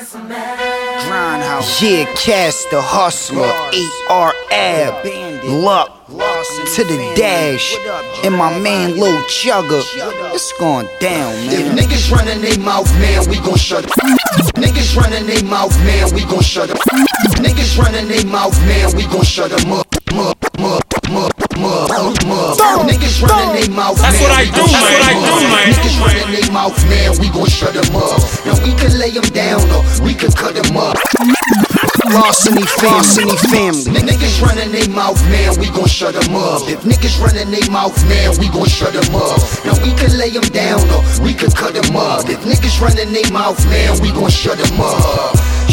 Grindhouse. Yeah, Cass the Hustler, AR Ab, Luck to the dash, and my man Lil Chugga. It's going down, man. If niggas running their mouth, man, we gon' shut up. Niggas running their mouth, man, we gon' shut up. Niggas running their mouth, man, we gon' shut them up. Niggas running their mouth, that's what I do, man. Niggas running their mouth, man, we gon' shut them up. Now we can lay them down or we can cut them up. Larceny family. Niggas running their mouth, man, we gon' shut them up. If niggas running their mouth, man, we gon' shut them up. Now we can lay them down or we can cut them up. If niggas running their mouth, man, we gon' shut them up.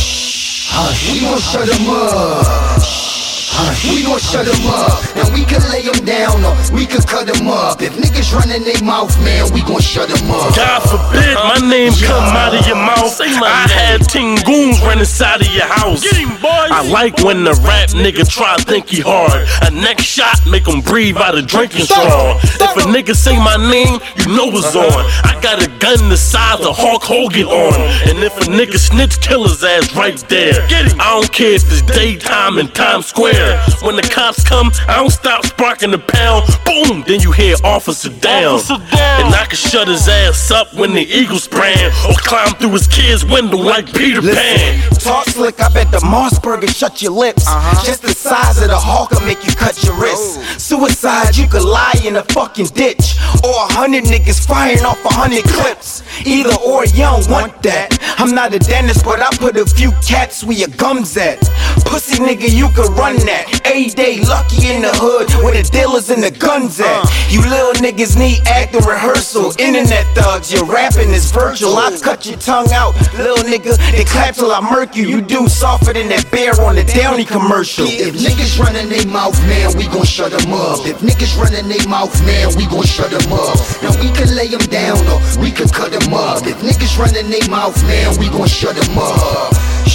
We gon' shut them up. We gon' shut them up. Now we can lay them down or we can cut them up. If niggas running their mouth, man, we gon' shut them up. God forbid my name come out of your mouth. I had 10 goons run inside of your house. Get him, boys. I like when the rap nigga try to think he hard. A next shot make him breathe out a drinking straw. If a nigga say my name, you know it's on. I got a gun the size of Hulk Hogan on. And if a nigga snitch, kill his ass right there. Get him. I don't care if it's daytime in Times Square. When the cops come, I don't stop sparking the pound. Boom, then you hear officer down. And I can shut his ass up when the Eagles spraying, or climb through his kid's window like Peter Pan. Talk slick, I bet the Mossberger shut your lips. Just the size of the hawk will make you cut your wrist. Suicide, you could lie in a fucking ditch, or 100 niggas firing off 100 clips. Either or, you don't want that. I'm not a dentist, but I put a few cats where your gums at. Pussy nigga, you could run that. A-Day lucky in the hood where the dealers and the guns at. You little niggas need acting rehearsal. Internet thugs, your rapping is virtual. I cut your tongue out, little nigga. They clap till I murk you. You do softer than that bear on the Downy commercial. If niggas running their mouth, man, we gon' shut them up. If niggas running their mouth, man, we gon' shut them up. Now we can lay them down or we can cut them up. If niggas running their mouth, man, we gon' shut them up.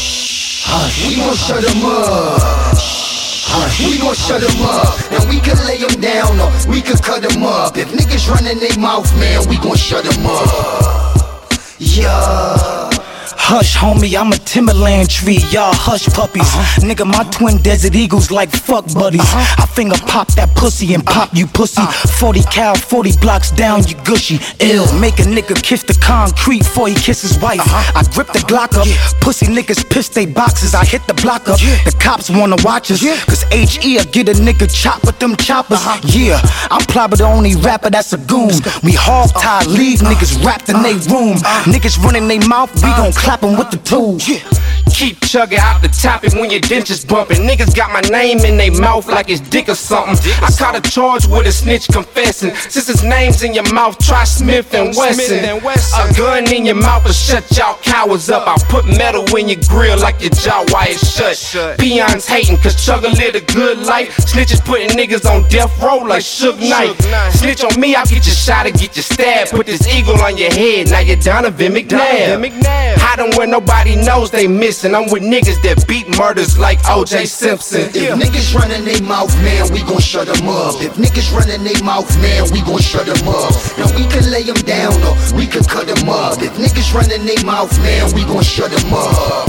We gon' shut them up. We gon' shut them up. Now we can lay them down or we can cut them up. If niggas running their mouth, man, we gon' shut them up. Yeah. Hush, homie, I'm a Timberland tree, y'all hush puppies. Nigga, my twin desert eagles like fuck buddies. I finger pop that pussy and pop you pussy. 40 cal, 40 blocks down, you gushy. Ill, make a nigga kiss the concrete before he kiss his wife. I grip the Glock up, pussy niggas piss they boxes. I hit the block up, the cops wanna watch us, cause HE'll get a nigga chopped with them choppers. Yeah, I'm probably the only rapper that's a goon. We hog tie, leave niggas wrapped in they room. Niggas running they mouth, we gon' clap with the tools. Keep chugging out the topic when your dentures bumping. Niggas got my name in they mouth like it's dick or something. I caught a charge with a snitch confessing. Since his name's in your mouth, try Smith and Wesson. A gun in your mouth will shut y'all cowards up. I'll put metal in your grill like your jaw wired shut. Peons hating cause Chugga live a good life. Snitches putting niggas on death row like Suge Knight. Snitch on me, I'll get you shot or get you stabbed. Put this eagle on your head, now you're Donovan McNabb. Hide them where nobody knows they missing. I'm with niggas that beat murders like O.J. Simpson. If niggas running their mouth, man, we gon' shut them up. If niggas running their mouth, man, we gon' shut them up. Now we can lay them down or we can cut them up. If niggas running their mouth, man, we gon' shut them up.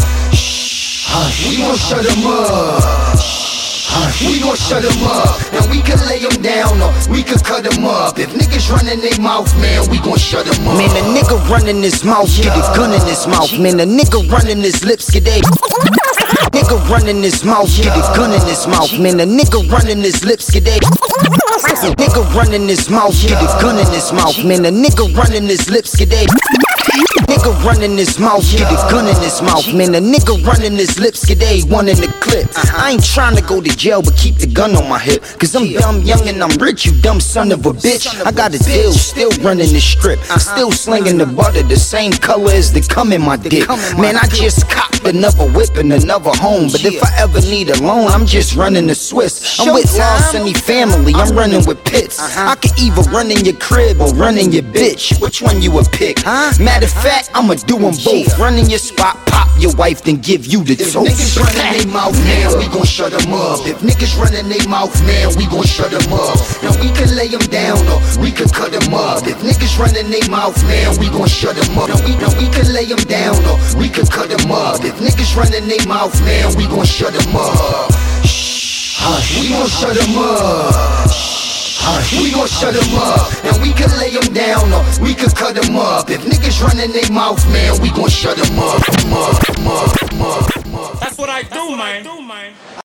We gon' shut them up. We gon' shut them up. Now we can lay them down or we can cut them up. If niggas running their mouth, man, we gon' shut them up. Man, a nigga running his mouth, get a gun in his mouth. Man, a nigga running his lips, get a nigga running his mouth, get a gun in his mouth. Man, a nigga running his lips, get a nigga running his mouth, get a gun in his mouth. Man, a nigga running his lips, get a nigga running his mouth, get a gun in his mouth. Man, a nigga running his lips, get A1 in the clip. I ain't trying to go to jail, but keep the gun on my hip. Cause I'm dumb, young, and I'm rich, you dumb son of a bitch. I got a deal, still running the strip. Still slinging the butter, the same color as the cum in my dick. Man, I just copped another whip and another home. But if I ever need a loan, I'm just running the Swiss. I'm with Larceny family, I'm running with Pitts. I could either run in your crib or run in your bitch. Which one you would pick? Matter of fact, I'ma do them both. Run in your spot, pop your wife, then give you the If toast. niggas running they mouth, man, we gon' shut them up. If niggas running they mouth, man, we gon' shut them up. Now we can lay them down or we can cut them up. If niggas running they mouth, man, we gon' shut them up. Now we can lay them down or we can cut them up. If niggas running they mouth, man, we gon' shut them up. We gon' shut them up. We gon' shut them up. And we can lay them down or we can cut them up. If niggas running they mouth, man, we gon' shut them up. That's what I do, man.